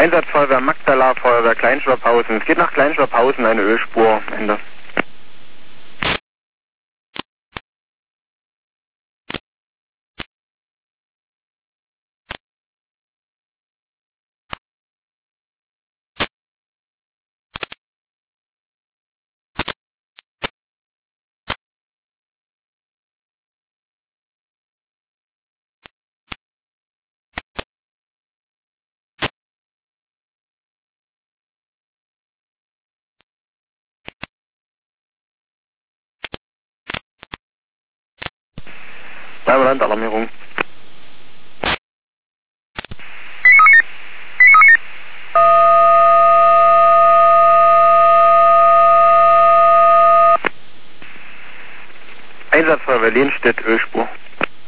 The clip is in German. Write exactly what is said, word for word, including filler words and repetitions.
Einsatzfeuerwehr Magdala, Feuerwehr Kleinschwabhausen. Es geht nach Kleinschwabhausen, eine Ölspur. Ende. Land, Alarmierung. Einsatzfeuerwehr Lehnstedt, Ölspur.